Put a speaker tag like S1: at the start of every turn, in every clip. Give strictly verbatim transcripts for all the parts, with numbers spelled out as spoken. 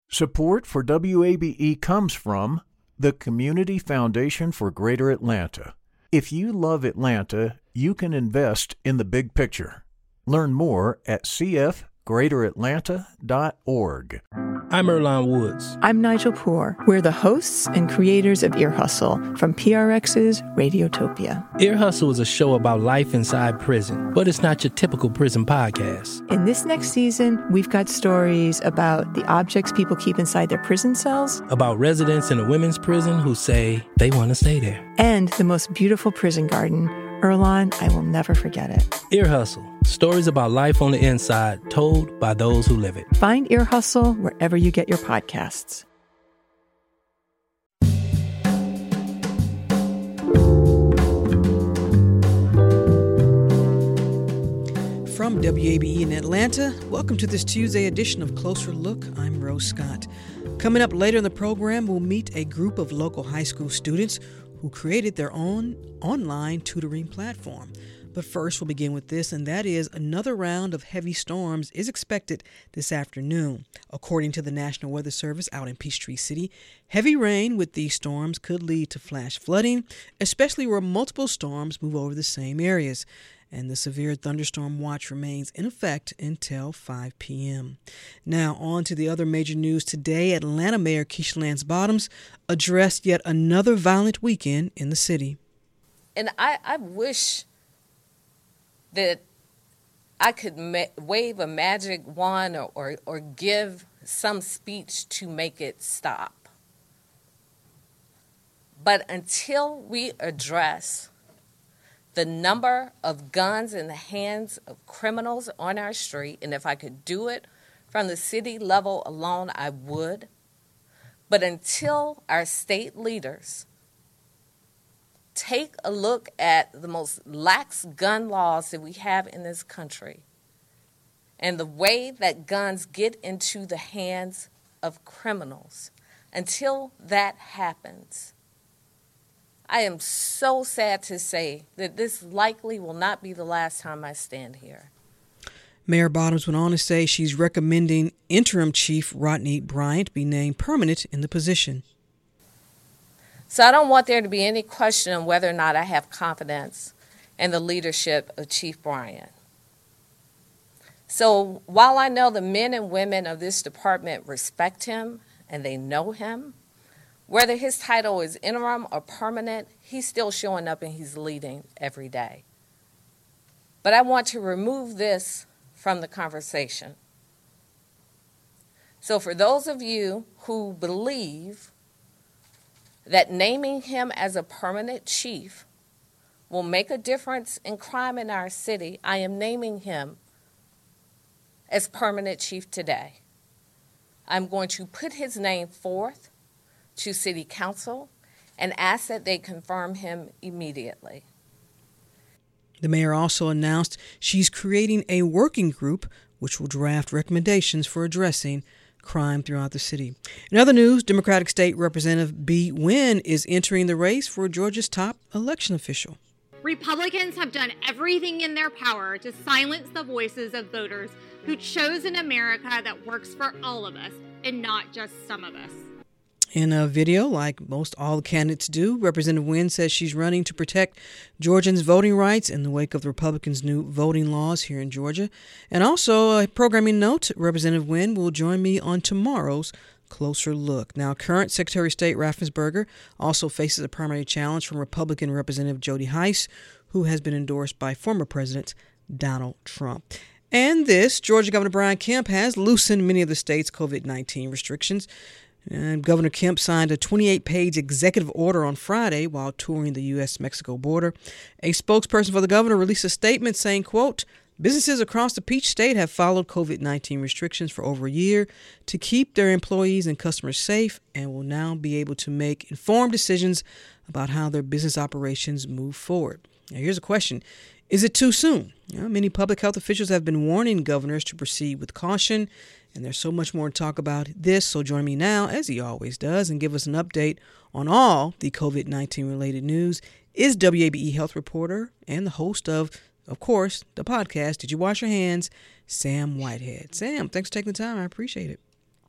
S1: Support for W A B E comes from the Community Foundation for Greater Atlanta. If you love Atlanta, you can invest in the big picture. Learn more at c f greater atlanta dot org.
S2: I'm Earlonne Woods.
S3: I'm Nigel Poor. We're the hosts and creators of Ear Hustle from P R X's Radiotopia.
S2: Ear Hustle is a show about life inside prison, but it's not your typical prison podcast.
S3: In this next season, we've got stories about the objects people keep inside their prison cells,
S2: about residents in a women's prison who say they want to stay there,
S3: and the most beautiful prison garden. Earlonne, I will never forget it.
S2: Ear Hustle. Stories about life on the inside, told by those who live it.
S3: Find Ear Hustle wherever you get your podcasts.
S4: From W A B E in Atlanta, welcome to this Tuesday edition of Closer Look. I'm Rose Scott. Coming up later in the program, we'll meet a group of local high school students who created their own online tutoring platform. But first, we'll begin with this, and that is another round of heavy storms is expected this afternoon. According to the National Weather Service out in Peachtree City, heavy rain with these storms could lead to flash flooding, especially where multiple storms move over the same areas. And the severe thunderstorm watch remains in effect until five p.m. Now, on to the other major news today. Atlanta Mayor Keisha Lance Bottoms addressed yet another violent weekend in the city.
S5: And I, I wish that I could ma- wave a magic wand or, or, or give some speech to make it stop. But until we address the number of guns in the hands of criminals on our street, and if I could do it from the city level alone, I would. But until our state leaders take a look at the most lax gun laws that we have in this country and the way that guns get into the hands of criminals, until that happens, I am so sad to say that this likely will not be the last time I stand here.
S4: Mayor Bottoms went on to say she's recommending interim chief Rodney Bryant be named permanent in the position.
S5: So I don't want there to be any question on whether or not I have confidence in the leadership of Chief Bryant. So while I know the men and women of this department respect him and they know him, whether his title is interim or permanent, he's still showing up and he's leading every day. But I want to remove this from the conversation. So for those of you who believe that naming him as a permanent chief will make a difference in crime in our city, I am naming him as permanent chief today. I'm going to put his name forth to City Council and ask that they confirm him immediately.
S4: The mayor also announced she's creating a working group which will draft recommendations for addressing crime throughout the city. In other news, Democratic State Representative Bee Nguyen is entering the race for Georgia's top election official.
S6: Republicans have done everything in their power to silence the voices of voters who chose an America that works for all of us and not just some of us.
S4: In a video, like most all the candidates do, Representative Nguyen says she's running to protect Georgians' voting rights in the wake of the Republicans' new voting laws here in Georgia. And also, a programming note, Representative Nguyen will join me on tomorrow's Closer Look. Now, current Secretary of State Raffensperger also faces a primary challenge from Republican Representative Jody Hice, who has been endorsed by former President Donald Trump. And this, Georgia Governor Brian Kemp has loosened many of the state's covid nineteen restrictions. And Governor Kemp signed a twenty-eight page executive order on Friday while touring the U S Mexico border. A spokesperson for the governor released a statement saying, quote, businesses across the Peach State have followed covid nineteen restrictions for over a year to keep their employees and customers safe and will now be able to make informed decisions about how their business operations move forward. Now, here's a question. Is it too soon? You know, many public health officials have been warning governors to proceed with caution, and there's so much more to talk about this. So join me now, as he always does, and give us an update on all the covid nineteen related news. Is W A B E health reporter and the host of, of course, the podcast, Did You Wash Your Hands, Sam Whitehead. Sam, thanks for taking the time. I appreciate it.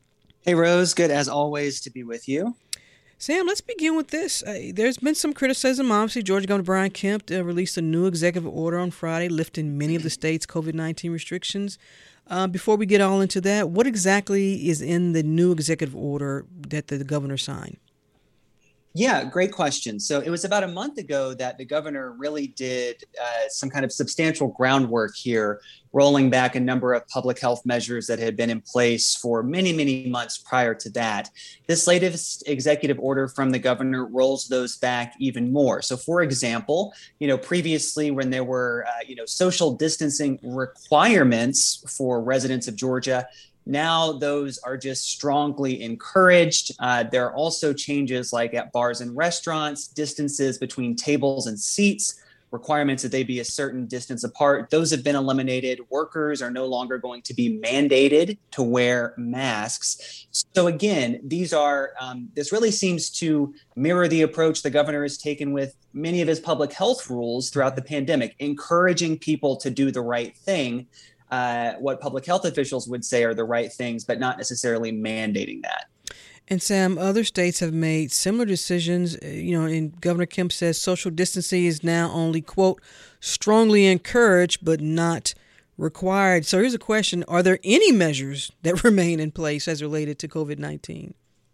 S7: Hey, Rose. Good as always to be with you.
S4: Sam, let's begin with this. Uh, there's been some criticism. Obviously, Georgia Governor Brian Kemp uh, released a new executive order on Friday lifting many of the state's COVID nineteen restrictions. Uh, before we get all into that, what exactly is in the new executive order that the governor signed?
S7: Yeah, great question. So it was about a month ago that the governor really did uh, some kind of substantial groundwork here, rolling back a number of public health measures that had been in place for many, many months prior to that. This latest executive order from the governor rolls those back even more. So, for example, you know, previously when there were, uh, you know, social distancing requirements for residents of Georgia, now those are just strongly encouraged. Uh, there are also changes like at bars and restaurants, distances between tables and seats, requirements that they be a certain distance apart. Those have been eliminated. Workers are no longer going to be mandated to wear masks. So again, these are, um, this really seems to mirror the approach the governor has taken with many of his public health rules throughout the pandemic, encouraging people to do the right thing. Uh, what public health officials would say are the right things, but not necessarily mandating that.
S4: And Sam, other states have made similar decisions. You know, and Governor Kemp says social distancing is now only, quote, strongly encouraged, but not required. So here's a question. Are there any measures that remain in place as related to COVID nineteen?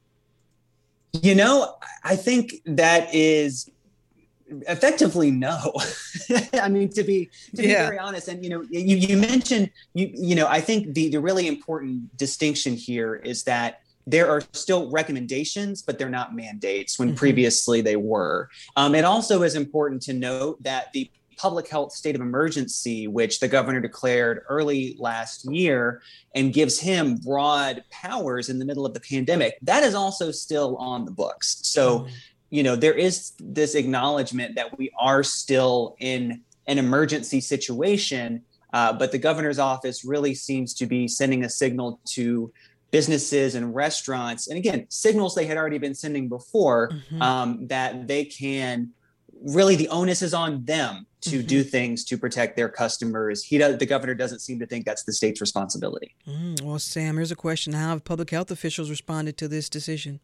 S7: You know, I think that is effectively no. I mean, to be to be yeah. very honest, and you know, you you mentioned you you know, I think the the really important distinction here is that there are still recommendations, but they're not mandates when mm-hmm. previously they were. Um, it also is important to note that the public health state of emergency, which the governor declared early last year and gives him broad powers in the middle of the pandemic, that is also still on the books. So, mm-hmm. you know, there is this acknowledgement that we are still in an emergency situation, uh, but the governor's office really seems to be sending a signal to businesses and restaurants, and again, signals they had already been sending before, mm-hmm. um, that they can really, the onus is on them to mm-hmm. do things to protect their customers. He does, the governor doesn't seem to think that's the state's responsibility.
S4: Mm, well, Sam, here's a question. How have public health officials responded to this decision?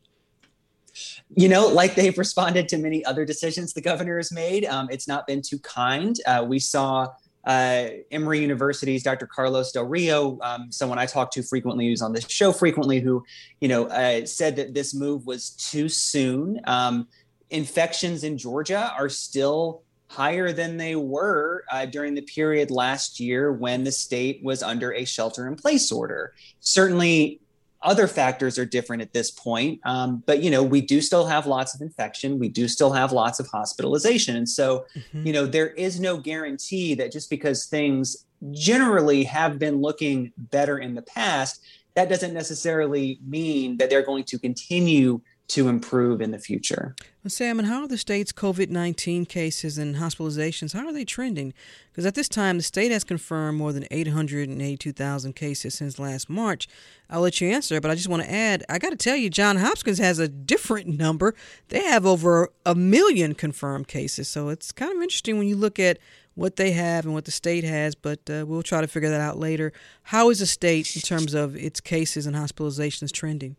S7: You know, like they've responded to many other decisions the governor has made. Um, it's not been too kind. Uh, we saw uh, Emory University's Doctor Carlos Del Rio, um, someone I talk to frequently, who's on this show frequently, who, you know, uh, said that this move was too soon. Um, infections in Georgia are still higher than they were uh, during the period last year when the state was under a shelter-in-place order. Certainly, other factors are different at this point, um, but, you know, we do still have lots of infection. We do still have lots of hospitalization. And so, mm-hmm. you know, there is no guarantee that just because things generally have been looking better in the past, that doesn't necessarily mean that they're going to continue to improve in the future.
S4: Well, Sam, and how are the state's COVID nineteen cases and hospitalizations, how are they trending? Because at this time, the state has confirmed more than eight hundred eighty-two thousand cases since last March. I'll let you answer, but I just want to add, I got to tell you, Johns Hopkins has a different number. They have over a million confirmed cases. So it's kind of interesting when you look at what they have and what the state has, but uh, we'll try to figure that out later. How is the state in terms of its cases and hospitalizations trending?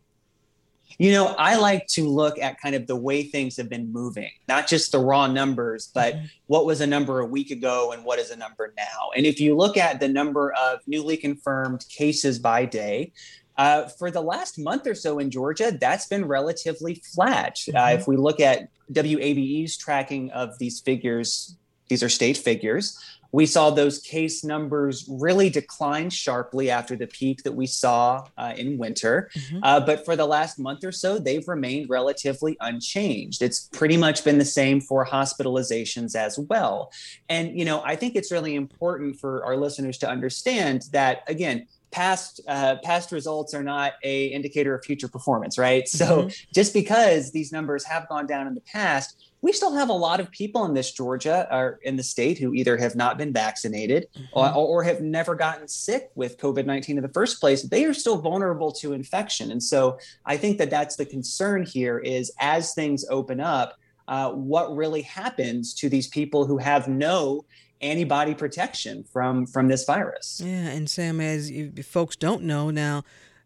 S7: You know, I like to look at kind of the way things have been moving, not just the raw numbers, but mm-hmm. what was a number a week ago and what is a number now. And if you look at the number of newly confirmed cases by day, uh, for the last month or so in Georgia, that's been relatively flat. Mm-hmm. Uh, if we look at W A B E's tracking of these figures, these are state figures, we saw those case numbers really decline sharply after the peak that we saw uh, in winter. Mm-hmm. Uh, but for the last month or so, they've remained relatively unchanged. It's pretty much been the same for hospitalizations as well. And, you know, I think it's really important for our listeners to understand that, again, past uh, past results are not a indicator of future performance, right? Mm-hmm. So just because these numbers have gone down in the past, we still have a lot of people in this Georgia or in the state who either have not been vaccinated mm-hmm. or, or have never gotten sick with COVID nineteen in the first place. They are still vulnerable to infection. And so I think that that's the concern here is as things open up, uh, what really happens to these people who have no antibody protection from from this virus.
S4: Yeah, and Sam, as if folks don't know now,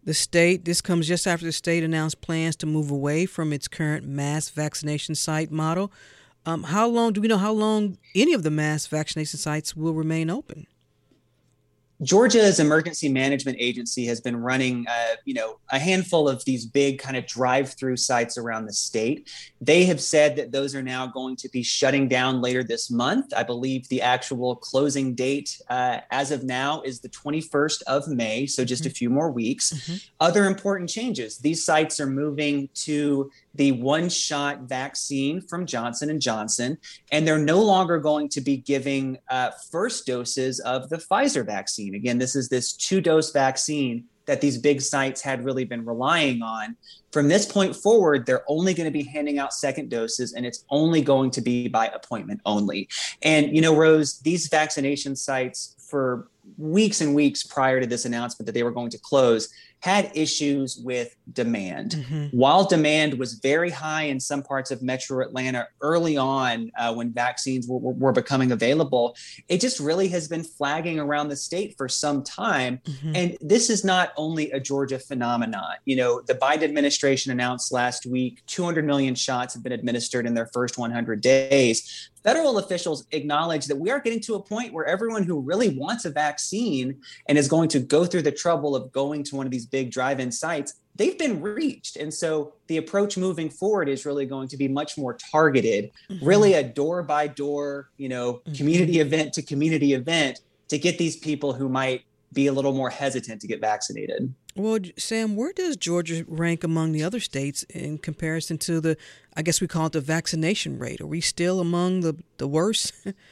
S4: The state, this comes just after the state announced plans to move away from its current mass vaccination site model. Um, how long, do we know how long any of the mass vaccination sites will remain open?
S7: Georgia's emergency management agency has been running, uh, you know, a handful of these big kind of drive-through sites around the state. They have said that those are now going to be shutting down later this month. I believe the actual closing date uh, as of now is the twenty-first of May, so just mm-hmm. a few more weeks. Mm-hmm. Other important changes. These sites are moving to the one-shot vaccine from Johnson and Johnson, and they're no longer going to be giving uh, first doses of the Pfizer vaccine. Again, this is this two-dose vaccine that these big sites had really been relying on. From this point forward, they're only going to be handing out second doses, and it's only going to be by appointment only. And, you know, Rose, these vaccination sites for weeks and weeks prior to this announcement that they were going to close had issues with demand. Mm-hmm. While demand was very high in some parts of Metro Atlanta early on uh, when vaccines were, were becoming available, it just really has been flagging around the state for some time. Mm-hmm. And this is not only a Georgia phenomenon. You know, the Biden administration announced last week two hundred million shots have been administered in their first one hundred days. Federal officials acknowledge that we are getting to a point where everyone who really wants a vaccine and is going to go through the trouble of going to one of these big drive-in sites, they've been reached. And so the approach moving forward is really going to be much more targeted, mm-hmm. really a door-by-door, you know, mm-hmm. community event to community event to get these people who might be a little more hesitant to get vaccinated.
S4: Well, Sam, where does Georgia rank among the other states in comparison to the, I guess we call it the vaccination rate? Are we still among the, the worst?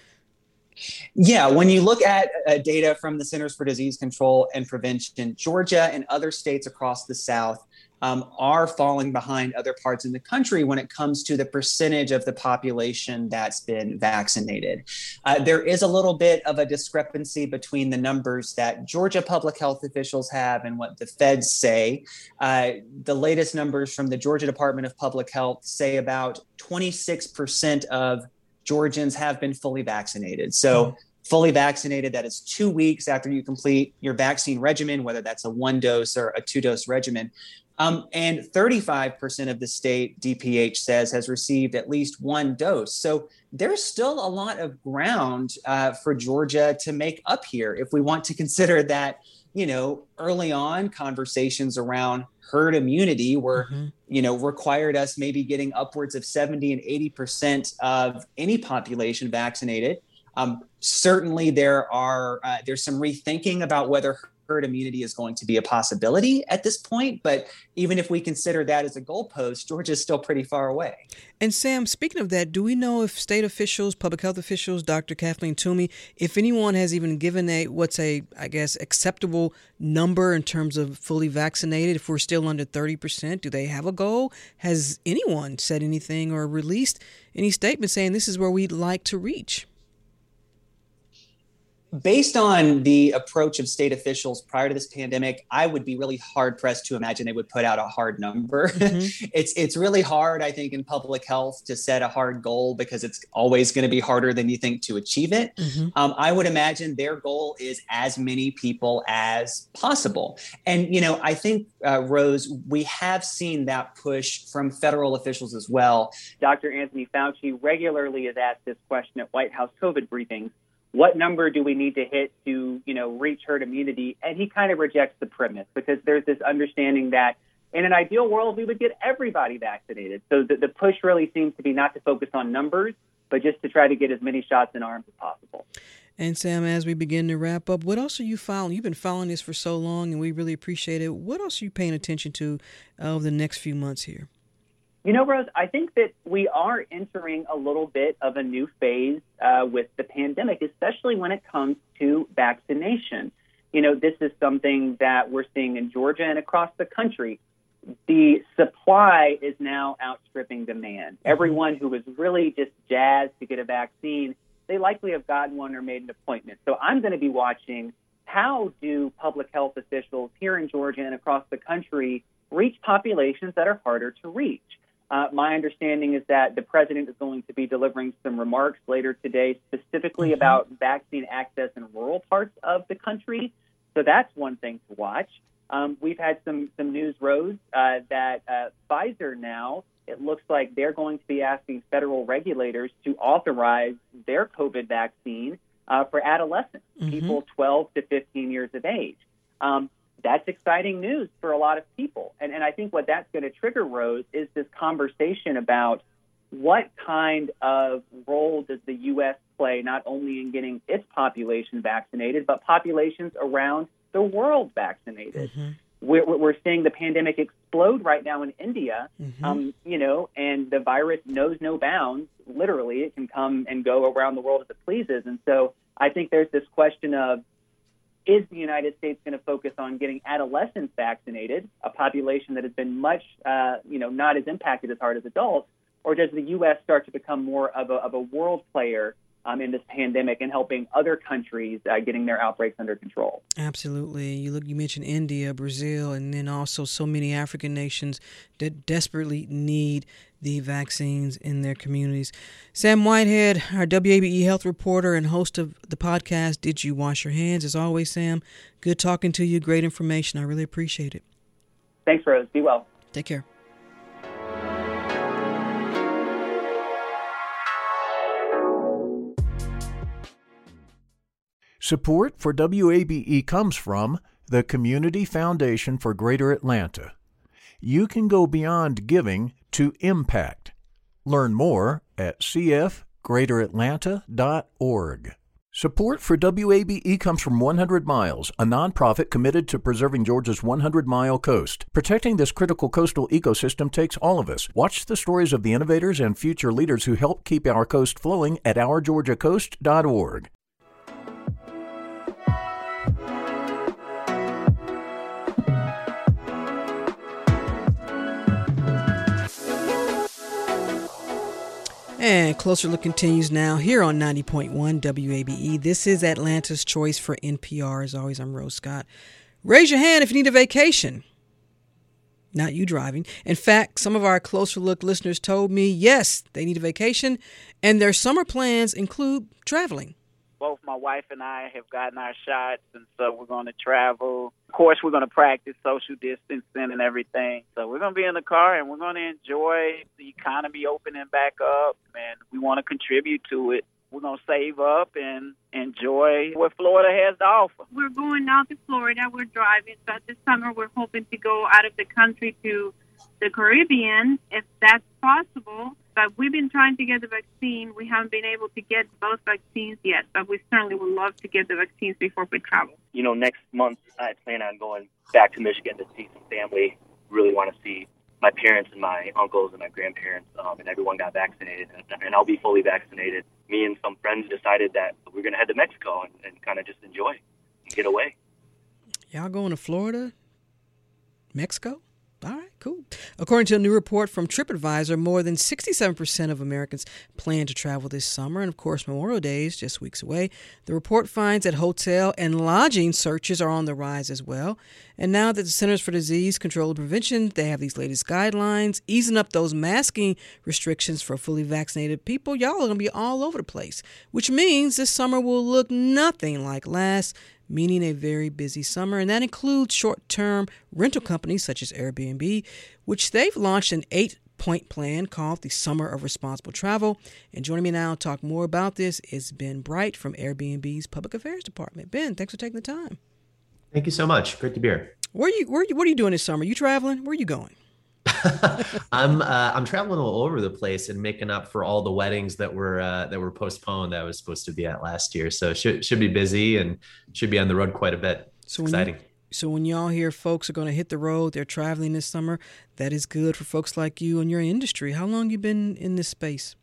S7: Yeah, when you look at uh, data from the Centers for Disease Control and Prevention, Georgia and other states across the South um, are falling behind other parts in the country when it comes to the percentage of the population that's been vaccinated. Uh, there is a little bit of a discrepancy between the numbers that Georgia public health officials have and what the feds say. Uh, the latest numbers from the Georgia Department of Public Health say about twenty-six percent of Georgians have been fully vaccinated. So mm-hmm. fully vaccinated, that is two weeks after you complete your vaccine regimen, whether that's a one dose or a two dose regimen. Um, and thirty-five percent of the state, D P H says, has received at least one dose. So there's still a lot of ground uh, for Georgia to make up here if we want to consider that, you know, early on conversations around herd immunity were, mm-hmm. you know, required us maybe getting upwards of seventy and eighty percent of any population vaccinated. Um, certainly there are, uh, there's some rethinking about whether herd immunity is going to be a possibility at this point. But even if we consider that as a goalpost, Georgia is still pretty far away.
S4: And Sam, speaking of that, do we know if state officials, public health officials, Doctor Kathleen Toomey, if anyone has even given a, what's a, I guess, acceptable number in terms of fully vaccinated, if we're still under thirty percent, do they have a goal? Has anyone said anything or released any statement saying this is where we'd like to reach?
S7: Based on the approach of state officials prior to this pandemic, I would be really hard pressed to imagine they would put out a hard number. Mm-hmm. it's it's really hard, I think, in public health to set a hard goal because it's always going to be harder than you think to achieve it. Mm-hmm. Um, I would imagine their goal is as many people as possible. And, you know, I think, uh, Rose, we have seen that push from federal officials as well. Doctor Anthony Fauci regularly is asked this question at White House COVID briefings. What number do we need to hit to, you know, reach herd immunity? And he kind of rejects the premise because there's this understanding that in an ideal world, we would get everybody vaccinated. So the, the push really seems to be not to focus on numbers, but just to try to get as many shots in arms as possible.
S4: And Sam, as we begin to wrap up, what else are you following? You've been following this for so long, and we really appreciate it. What else are you paying attention to over the next few months here?
S8: You know, Rose, I think that we are entering a little bit of a new phase uh, with the pandemic, especially when it comes to vaccination. You know, this is something that we're seeing in Georgia and across the country. The supply is now outstripping demand. Everyone who was really just jazzed to get a vaccine, they likely have gotten one or made an appointment. So I'm going to be watching how do public health officials here in Georgia and across the country reach populations that are harder to reach. Uh, my understanding is that the president is going to be delivering some remarks later today specifically mm-hmm. about vaccine access in rural parts of the country. So that's one thing to watch. Um, we've had some some news, Rose, uh, that uh, Pfizer now, it looks like they're going to be asking federal regulators to authorize their COVID vaccine uh, for adolescents, mm-hmm. people twelve to fifteen years of age. Um, that's exciting news for a lot of people. And, and I think what that's going to trigger, Rose, is this conversation about what kind of role does the U S play not only in getting its population vaccinated, but populations around the world vaccinated. Mm-hmm. We're, we're seeing the pandemic explode right now in India, mm-hmm. um, you know, and the virus knows no bounds. Literally, it can come and go around the world as it pleases. And so I think there's this question of, is the United States going to focus on getting adolescents vaccinated, a population that has been much, uh, you know, not as impacted as hard as adults, or does the U S start to become more of a, of a world player um, in this pandemic and helping other countries uh, getting their outbreaks under control?
S4: Absolutely. You look. You mentioned India, Brazil, and then also so many African nations that desperately need the vaccines in their communities. Sam Whitehead, our W A B E health reporter and host of the podcast, Did You Wash Your Hands? As always, Sam, good talking to you. Great information. I really appreciate it.
S8: Thanks, Rose. Be well.
S4: Take care.
S1: Support for W A B E comes from the Community Foundation for Greater Atlanta. You can go beyond giving to impact. Learn more at c f greater atlanta dot org. Support for W A B E comes from one hundred miles, a nonprofit committed to preserving Georgia's hundred-mile coast. Protecting this critical coastal ecosystem takes all of us. Watch the stories of the innovators and future leaders who help keep our coast flowing at our georgia coast dot org.
S4: And Closer Look continues now here on ninety point one W A B E. This is Atlanta's Choice for N P R. As always, I'm Rose Scott. Raise your hand if you need a vacation. Not you driving. In fact, some of our Closer Look listeners told me, yes, they need a vacation, and their summer plans include traveling.
S9: Both my wife and I have gotten our shots, and so we're going to travel. Of course, we're going to practice social distancing and everything. So we're going to be in the car, and we're going to enjoy the economy opening back up, and we want to contribute to it. We're going to save up and enjoy what Florida has to offer.
S10: We're going out to Florida. We're driving, but this summer we're hoping to go out of the country to the Caribbean, if that's possible. But we've been trying to get the vaccine. We haven't been able to get both vaccines yet, but we certainly would love to get the vaccines before we travel.
S11: You know, next month I plan on going back to Michigan to see some family. Really want to see my parents and my uncles and my grandparents, um, and everyone got vaccinated, and, and I'll be fully vaccinated. Me and some friends decided that we're going to head to Mexico and, and kind of just enjoy and get away.
S4: Y'all going to Florida? Mexico? All right, cool. According to a new report from TripAdvisor, more than sixty-seven percent of Americans plan to travel this summer. And, of course, Memorial Day is just weeks away. The report finds that hotel and lodging searches are on the rise as well. And now that the Centers for Disease Control and Prevention, they have these latest guidelines, easing up those masking restrictions for fully vaccinated people, y'all are going to be all over the place, which means this summer will look nothing like last, meaning a very busy summer. And that includes short-term rental companies such as Airbnb, which they've launched an eight-point plan called the Summer of Responsible Travel. And joining me now to talk more about this is Ben Bright from Airbnb's Public Affairs Department. Ben, thanks for taking the time.
S12: Thank you so much. Great to be here.
S4: Where are you, where are you, what are you doing this summer? You traveling? Where are you going?
S12: I'm uh, I'm traveling all over the place and making up for all the weddings that were uh, that were postponed that I was supposed to be at last year. So should should be busy and should be on the road quite a bit.
S4: So
S12: exciting.
S4: When you, so when y'all hear folks are going to hit the road, they're traveling this summer, that is good for folks like you and your industry. How long you been in this space?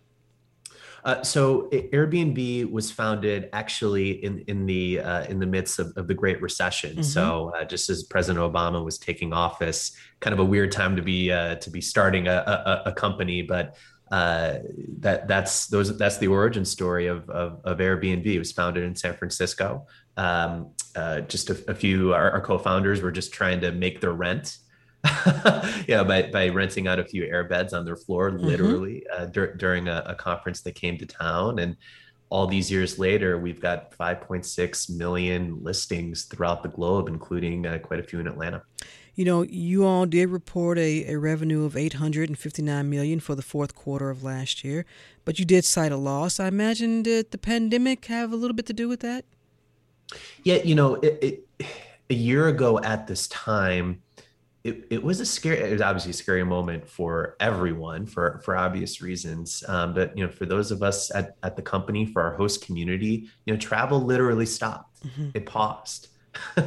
S12: Uh, so Airbnb was founded actually in in the uh, in the midst of, of the Great Recession. Mm-hmm. So uh, just as President Obama was taking office, kind of a weird time to be uh, to be starting a, a, a company, but uh, that that's those that's the origin story of, of of Airbnb. It was founded in San Francisco. Um, uh, just a, a few our, our co-founders were just trying to make their rent. yeah, by, by renting out a few air beds on their floor, literally, mm-hmm. uh, dur- during a, a conference that came to town. And all these years later, we've got five point six million listings throughout the globe, including uh, quite a few in Atlanta.
S4: You know, you all did report a, a revenue of eight hundred fifty-nine million dollars for the fourth quarter of last year, but you did cite a loss. I imagine did the pandemic have a little bit to do with that?
S12: Yeah, you know, it, it, a year ago at this time, it, it was a scary, it was obviously a scary moment for everyone for, for obvious reasons. Um, but, you know, for those of us at, at the company, for our host community, you know, travel literally stopped. Mm-hmm. It paused. uh,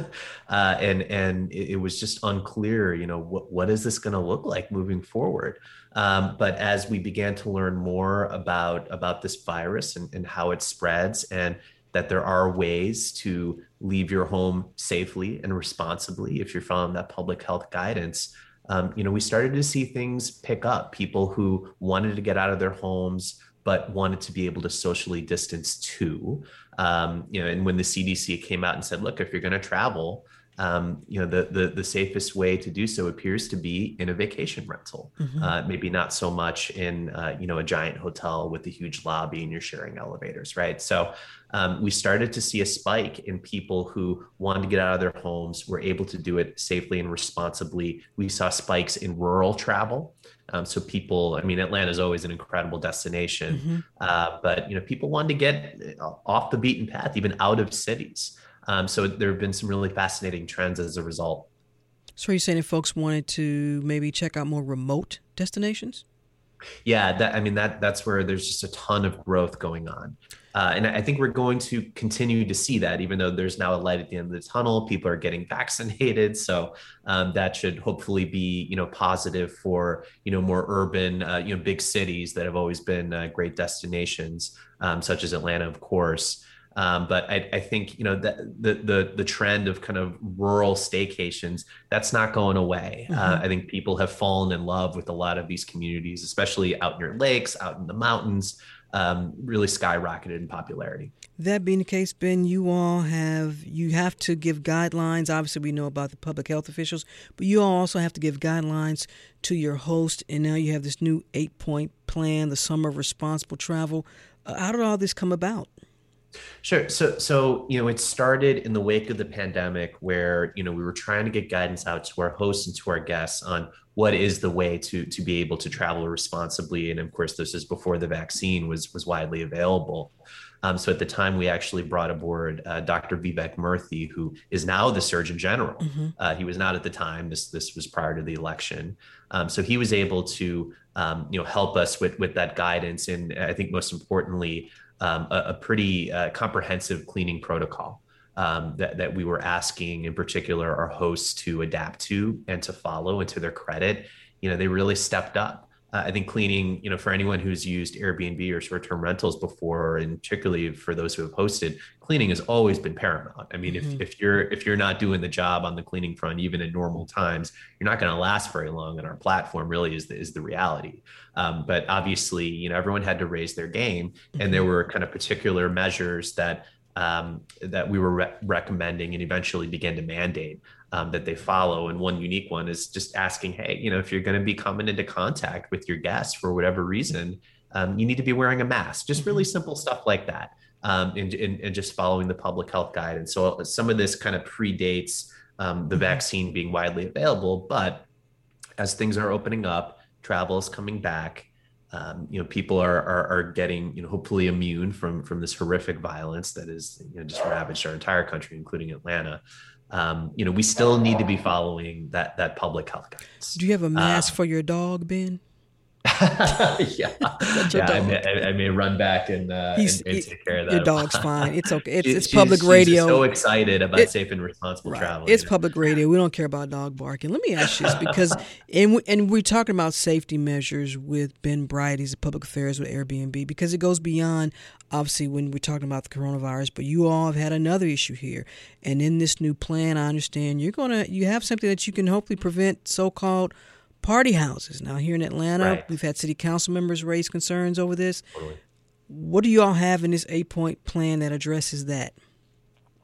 S12: and and it, it was just unclear, you know, what, what is this going to look like moving forward? Um, but as we began to learn more about, about this virus and, and how it spreads, and that there are ways to leave your home safely and responsibly if you're following that public health guidance, um, you know, we started to see things pick up. People who wanted to get out of their homes, but wanted to be able to socially distance too. Um, you know, and when the C D C came out and said, look, if you're going to travel, um, you know, the, the the safest way to do so appears to be in a vacation rental, mm-hmm. uh, maybe not so much in, uh, you know, a giant hotel with a huge lobby and you're sharing elevators, right? So um, we started to see a spike in people who wanted to get out of their homes, were able to do it safely and responsibly. We saw spikes in rural travel. Um, so people, I mean, Atlanta is always an incredible destination, mm-hmm. uh, but, you know, people wanted to get off the beaten path, even out of cities. Um, so there have been some really fascinating trends as a result.
S4: So are you saying if folks wanted to maybe check out more remote destinations?
S12: Yeah, that, I mean, that that's where there's just a ton of growth going on. Uh, and I think we're going to continue to see that, even though there's now a light at the end of the tunnel. People are getting vaccinated. So um, that should hopefully be, you know, positive for, you know, more urban, uh, you know, big cities that have always been uh, great destinations, um, such as Atlanta, of course. Um, but I, I think, you know, the, the the the trend of kind of rural staycations, that's not going away. Mm-hmm. Uh, I think people have fallen in love with a lot of these communities, especially out near lakes, out in the mountains, um, really skyrocketed in popularity.
S4: That being the case, Ben, you all have, you have to give guidelines. Obviously, we know about the public health officials, but you all also have to give guidelines to your host. And now you have this new eight-point plan, the Summer of Responsible Travel. Uh, how did all this come about?
S12: Sure. So, so, you know, it started in the wake of the pandemic where, you know, we were trying to get guidance out to our hosts and to our guests on what is the way to, to be able to travel responsibly. And of course, this is before the vaccine was, was widely available. Um, so at the time, we actually brought aboard uh, Doctor Vivek Murthy, who is now the Surgeon General. Mm-hmm. Uh, he was not at the time. This, this was prior to the election. Um, so he was able to, um, you know, help us with, with that guidance. And I think most importantly, Um, a, a pretty uh, comprehensive cleaning protocol um, that, that we were asking, in particular, our hosts to adapt to and to follow. And to their credit, you know, they really stepped up. Uh, I think cleaning, you know, for anyone who's used Airbnb or short-term rentals before, and particularly for those who have hosted, cleaning has always been paramount. I mean, mm-hmm. if if you're if you're not doing the job on the cleaning front, even in normal times, you're not going to last very long. And our platform really is the, is the reality. Um, but obviously, you know, everyone had to raise their game, mm-hmm. and there were kind of particular measures that um, that we were re- recommending and eventually began to mandate um, that they follow. And one unique one is just asking, hey, you know, if you're going to be coming into contact with your guests for whatever reason, um, you need to be wearing a mask. Just really simple stuff like that, um, and, and, and just following the public health guidance. So some of this kind of predates um, the vaccine being widely available, but as things are opening up, travel is coming back. Um, you know, people are, are are getting, you know, hopefully immune from from this horrific violence that is, you know, just ravaged our entire country, including Atlanta. Um, you know, we still need to be following that that public health guidance.
S4: Do you have a mask uh, for your dog, Ben?
S12: yeah, yeah I, may, I, I may run back and, uh, and, and take care of that.
S4: Your dog's fine. It's okay. It's,
S12: she,
S4: it's public
S12: she's,
S4: radio.
S12: She's so excited about
S4: it,
S12: safe and responsible
S4: right.
S12: travel.
S4: It's
S12: you know?
S4: public radio. We don't care about dog barking. Let me ask you this, because and, we, and we're talking about safety measures with Ben Bright. He's a public affairs with Airbnb, because it goes beyond, obviously, when we're talking about the coronavirus, but you all have had another issue here. And in this new plan, I understand you're going to, you have something that you can hopefully prevent so-called party houses. Now, here in Atlanta, right. we've had city council members raise concerns over this. Totally. What do you all have in this eight-point plan that addresses that?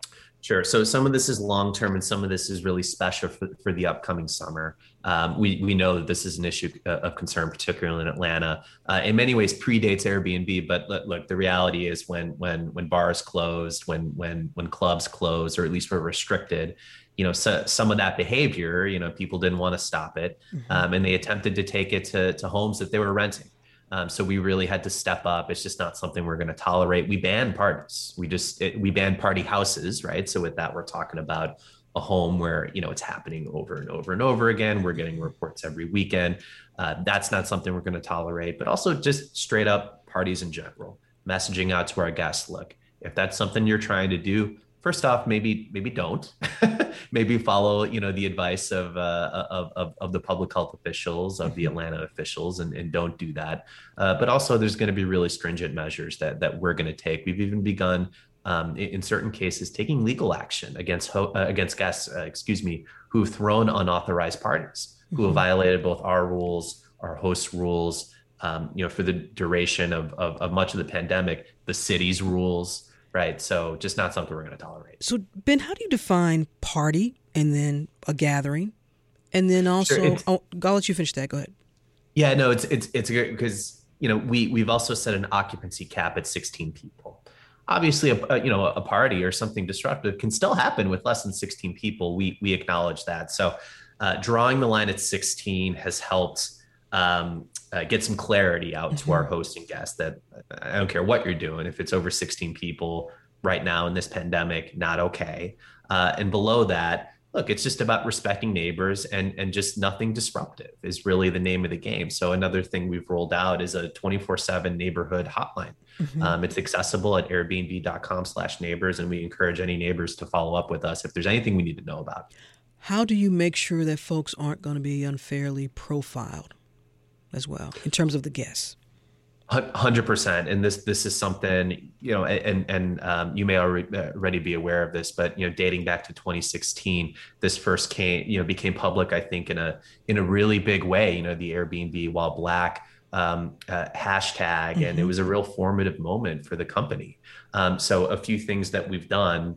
S12: Sure. So some of this is long term, and some of this is really special for, for the upcoming summer. Um, we we know that this is an issue of concern, particularly in Atlanta. Uh, in many ways, predates Airbnb. But look, the reality is when when when bars closed, when when when clubs closed, or at least were restricted, you know, so, some of that behavior, you know, people didn't want to stop it, mm-hmm. um, and they attempted to take it to to homes that they were renting. Um, so we really had to step up. It's just not something we're going to tolerate. We banned parties. We just, it, we banned party houses, right? So with that, we're talking about a home where, you know, it's happening over and over and over again. We're getting reports every weekend. Uh, that's not something we're going to tolerate, but also just straight up parties in general, messaging out to our guests. Look, if that's something you're trying to do, first off, maybe, maybe don't. Maybe follow, you know, the advice of, uh, of, of, of the public health officials, of the Atlanta officials, and, and don't do that. Uh, but also there's going to be really stringent measures that, that we're going to take. We've even begun um, in, in certain cases, taking legal action against, ho- uh, against guests, uh, excuse me, who've thrown unauthorized parties, mm-hmm. who have violated both our rules, our host rules, um, you know, for the duration of, of, of much of the pandemic, the city's rules. Right. So just not something we're going to tolerate.
S4: So, Ben, how do you define party and then a gathering? And then also, sure, oh, I'll let you finish that. Go ahead.
S12: Yeah, no, it's it's it's great because, you know, we we've also set an occupancy cap at sixteen people. Obviously, a, a you know, a party or something disruptive can still happen with less than sixteen people. We we acknowledge that. So uh, drawing the line at sixteen has helped um, uh, get some clarity out mm-hmm. to our host and guests that I don't care what you're doing. If it's over sixteen people right now in this pandemic, not okay. Uh, and below that, look, it's just about respecting neighbors and, and just nothing disruptive is really the name of the game. So another thing we've rolled out is a twenty-four seven neighborhood hotline. Mm-hmm. Um, it's accessible at airbnb.com slash neighbors. And we encourage any neighbors to follow up with us if there's anything we need to know about.
S4: How do you make sure that folks aren't going to be unfairly profiled as well in terms of the guests?
S12: one hundred percent. And this this is something, you know, and and um, you may already be aware of this, but, you know, dating back to twenty sixteen, this first came, you know, became public, I think, in a in a really big way, you know, the Airbnb While Black um, uh, hashtag. Mm-hmm. And it was a real formative moment for the company. Um, so a few things that we've done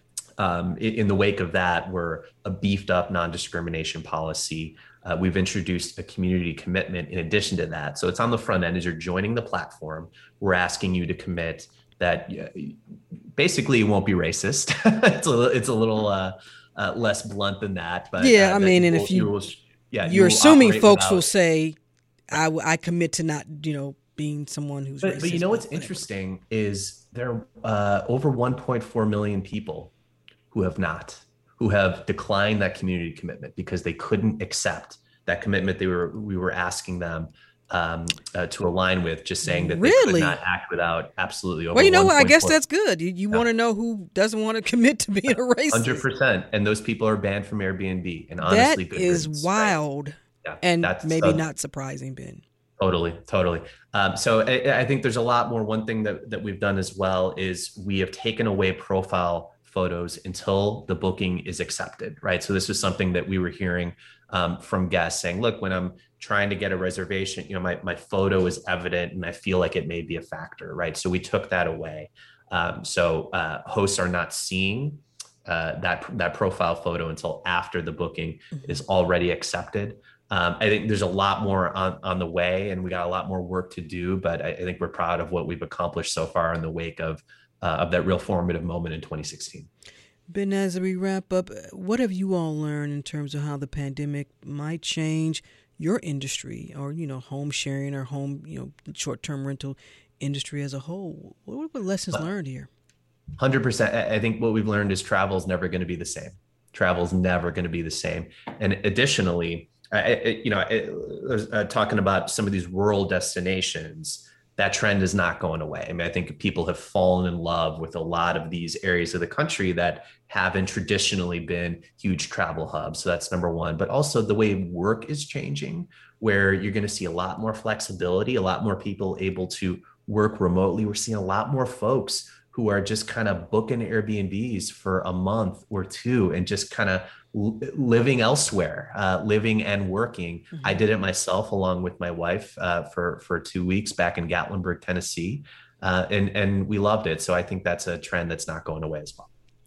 S12: um, in, in the wake of that were a beefed up non-discrimination policy. Uh, we've introduced a community commitment in addition to that. So it's on the front end as you're joining the platform. We're asking you to commit that uh, basically you won't be racist. it's a little, it's a little uh, uh, less blunt than that. But
S4: yeah,
S12: uh,
S4: I mean, and
S12: will,
S4: if you,
S12: you will, yeah,
S4: you're
S12: you
S4: assuming folks
S12: without,
S4: will say, I, I commit to not, you know, being someone who's
S12: but,
S4: racist.
S12: But you know what's
S4: whatever.
S12: interesting is there are uh, over one point four million people who have not, who have declined that community commitment because they couldn't accept that commitment they were we were asking them um, uh, to align with, just saying that
S4: really?
S12: they could not act without absolutely over.
S4: Well, you know what? I guess
S12: four.
S4: That's good. You, you yeah. want to know who doesn't want to commit to being a racist.
S12: one hundred percent. And those people are banned from Airbnb. And honestly,
S4: that is
S12: reasons,
S4: wild
S12: right? yeah,
S4: and
S12: that's,
S4: maybe
S12: uh,
S4: not surprising, Ben.
S12: Totally, totally. Um, so I, I think there's a lot more. One thing that, that we've done as well is we have taken away profile photos until the booking is accepted, right? So this was something that we were hearing um, from guests saying, look, when I'm trying to get a reservation, you know, my, my photo is evident and I feel like it may be a factor, right? So we took that away. Um, so uh, hosts are not seeing uh, that, that profile photo until after the booking mm-hmm. is already accepted. Um, I think there's a lot more on, on the way and we got a lot more work to do, but I, I think we're proud of what we've accomplished so far in the wake of Uh, of that real formative moment in twenty sixteen.
S4: Ben, as we wrap up, what have you all learned in terms of how the pandemic might change your industry or, you know, home sharing or home, you know, short-term rental industry as a whole? What were lessons uh, learned here?
S12: one hundred percent. I think what we've learned is travel is never going to be the same. Travel is never going to be the same. And additionally, I, I, you know, I, uh, talking about some of these rural destinations, that trend is not going away. I mean, I think people have fallen in love with a lot of these areas of the country that haven't traditionally been huge travel hubs. So that's number one. But also the way work is changing, where you're going to see a lot more flexibility, a lot more people able to work remotely. We're seeing a lot more folks who are just kind of booking Airbnbs for a month or two and just kind of living elsewhere, uh, living and working. Mm-hmm. I did it myself along with my wife uh, for, for two weeks back in Gatlinburg, Tennessee. Uh, and, and we loved it. So I think that's a trend that's not going away as well.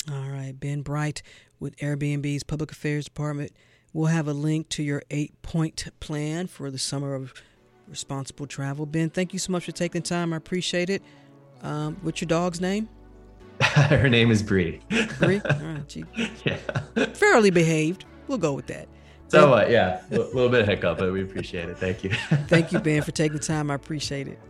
S4: All right, Ben Bright with Airbnb's Public Affairs Department. We'll have a link to your eight-point plan for the summer of responsible travel. Ben, thank you so much for taking the time. I appreciate it. Um, what's your dog's name?
S12: Her name is Bree.
S4: Bree? All right, she,
S12: yeah.
S4: Fairly behaved. We'll go with that.
S12: So what? Uh, yeah, a little bit of hiccup, but we appreciate it. Thank you.
S4: Thank you, Ben, for taking the time. I appreciate it.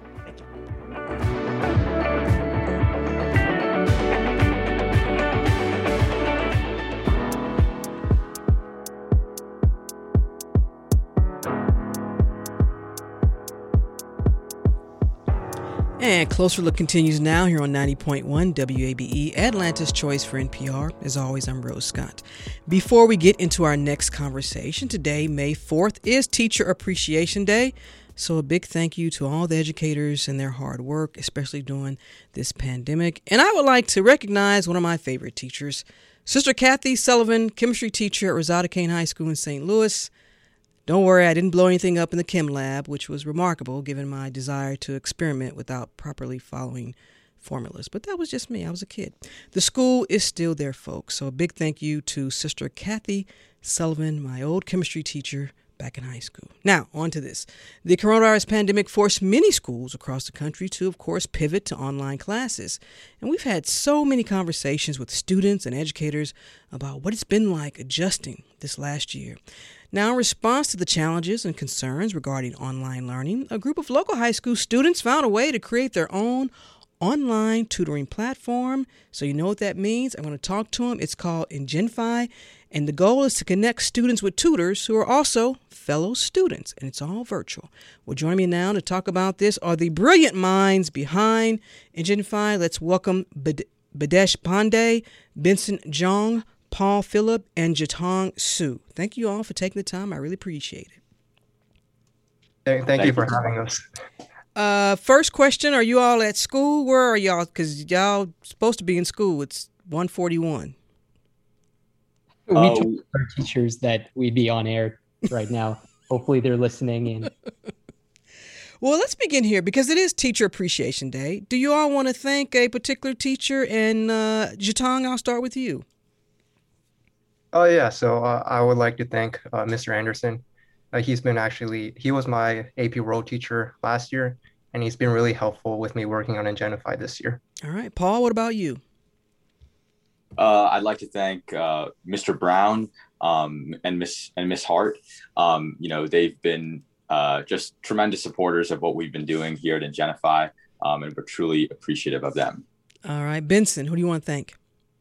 S4: And Closer Look continues now here on ninety point one W A B E, Atlanta's Choice for N P R. As always, I'm Rose Scott. Before we get into our next conversation, today, May fourth, is Teacher Appreciation Day. So a big thank you to all the educators and their hard work, especially during this pandemic. And I would like to recognize one of my favorite teachers, Sister Kathy Sullivan, chemistry teacher at Rosada Kane High School in Saint Louis. Don't worry, I didn't blow anything up in the chem lab, which was remarkable given my desire to experiment without properly following formulas. But that was just me. I was a kid. The school is still there, folks. So a big thank you to Sister Kathy Sullivan, my old chemistry teacher back in high school. Now, on to this. The coronavirus pandemic forced many schools across the country to, of course, pivot to online classes. And we've had so many conversations with students and educators about what it's been like adjusting this last year. Now, in response to the challenges and concerns regarding online learning, a group of local high school students found a way to create their own online tutoring platform. So you know what that means. I'm going to talk to them. It's called Ingenfi, and the goal is to connect students with tutors who are also fellow students, and it's all virtual. Well, join me now to talk about this are the brilliant minds behind Ingenfi. Let's welcome Bid- Bidesh Pandey, Benson Jong, Paul Phillip, and Jatong Su. Thank you all for taking the time. I really appreciate it.
S13: Thank, thank you for having us.
S4: Uh, first question, are you all at school? Where are y'all? Because y'all supposed to be in school. It's one forty-one.
S14: We oh. told our teachers that we'd be on air right now. Hopefully they're listening in.
S4: Well, let's begin here because it is Teacher Appreciation Day. Do you all want to thank a particular teacher? And uh, Jatong, I'll start with you.
S13: Oh, yeah. So uh, I would like to thank uh, Mister Anderson. Uh, he's been actually, he was my A P World teacher last year, and he's been really helpful with me working on Ingenfi this year.
S4: All right. Paul, what about you?
S15: Uh, I'd like to thank uh, Mister Brown um, and Miss and Miss Hart. Um, you know, they've been uh, just tremendous supporters of what we've been doing here at Ingenfi, um, and we're truly appreciative of them.
S4: All right. Benson, who do you want to thank?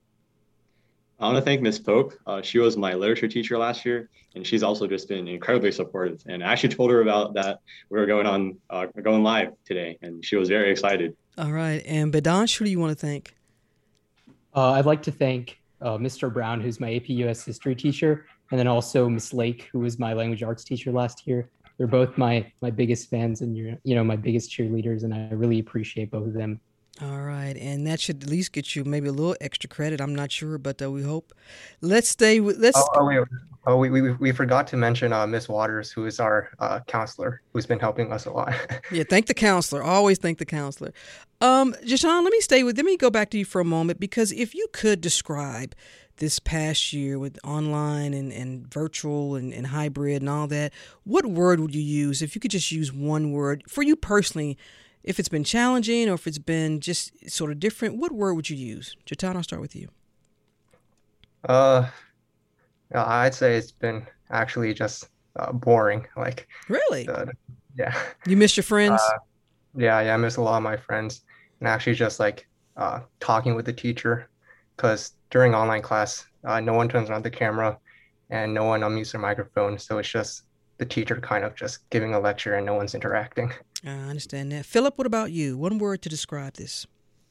S16: I want to thank Miss Pope. Uh, she was my literature teacher last year, and she's also just been incredibly supportive. And I actually told her about that we were going on, uh, going live today, and she was very excited.
S4: All right. And Bidansh, who do you want to thank?
S14: Uh, I'd like to thank uh, Mister Brown, who's my A P U S history teacher, and then also Miss Lake, who was my language arts teacher last year. They're both my my biggest fans and you're, you know, my biggest cheerleaders, and I really appreciate both of them.
S4: All right, and that should at least get you maybe a little extra credit. I'm not sure, but uh, we hope. Let's stay with. Let's.
S13: Oh, oh, wait. oh we, we we forgot to mention uh, Miss Waters, who is our uh, counselor, who's been helping us a lot.
S4: Yeah, thank the counselor. Always thank the counselor. Um, Jatong, let me stay with. Let me go back to you for a moment because if you could describe this past year with online and, and virtual and, and hybrid and all that, what word would you use if you could just use one word for you personally? If it's been challenging or if it's been just sort of different, what word would you use? Jatong, I'll start with you.
S13: Uh, I'd say it's been actually just uh, boring. Like
S4: really,
S13: the, yeah.
S4: You miss your friends?
S13: Uh, yeah, yeah, I miss a lot of my friends, and actually just like uh, talking with the teacher, because during online class, uh, no one turns on the camera, and no one unmutes their microphone, so it's just the teacher kind of just giving a lecture and no one's interacting.
S4: I understand that. Philip, what about you? One word to describe this.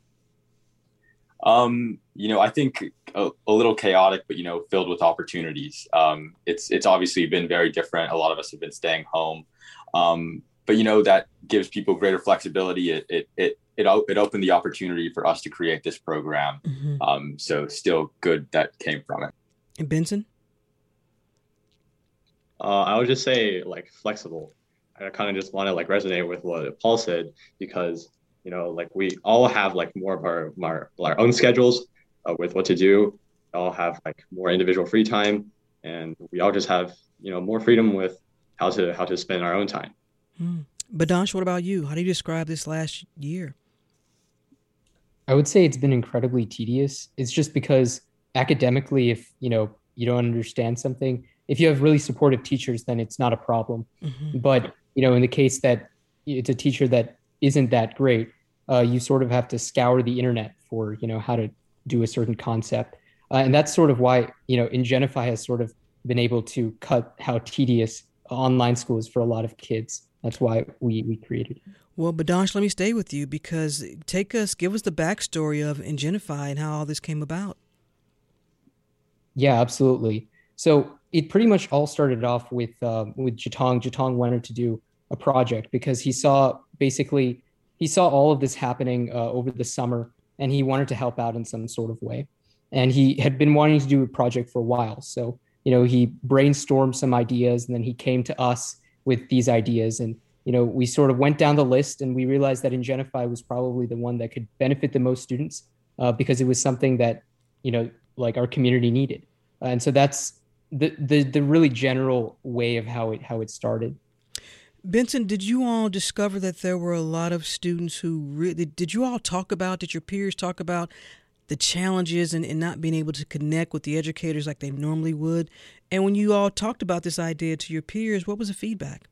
S15: Um, you know, I think a, a little chaotic, but, you know, filled with opportunities. Um, it's it's obviously been very different. A lot of us have been staying home. Um, but, you know, that gives people greater flexibility. It it it it, it opened the opportunity for us to create this program. Mm-hmm. Um, so still good that came from it.
S4: And Benson?
S16: Uh, I would just say like flexible. I kind of just want to like resonate with what Paul said because, you know, like we all have like more of our, our, our own schedules, uh, with what to do. We all have like more individual free time, and we all just have, you know, more freedom with how to how to spend our own time.
S4: Hmm. Badansh, what about you? How do you describe this last year?
S14: I would say it's been incredibly tedious. It's just because academically, if you know you don't understand something, if you have really supportive teachers, then it's not a problem.
S4: Mm-hmm.
S14: But you know, in the case that it's a teacher that isn't that great, uh, you sort of have to scour the internet for you know how to do a certain concept, uh, and that's sort of why you know Ingenify has sort of been able to cut how tedious online school is for a lot of kids. That's why we we created it.
S4: Well, Badansh, let me stay with you because take us, give us the backstory of Ingenify and how all this came about.
S14: Yeah, absolutely. So it pretty much all started off with uh, with Jitong. Jitong wanted to do a project because he saw basically he saw all of this happening uh, over the summer, and he wanted to help out in some sort of way. And he had been wanting to do a project for a while. So you know he brainstormed some ideas, and then he came to us with these ideas, and you know we sort of went down the list, and we realized that Ingenify was probably the one that could benefit the most students uh, because it was something that you know like our community needed. Uh, and so that's the, the the really general way of how it how it started.
S4: Benson, did you all discover that there were a lot of students who really, did you all talk about, did your peers talk about the challenges and, and not being able to connect with the educators like they normally would? And when you all talked about this idea to your peers, what was the feedback?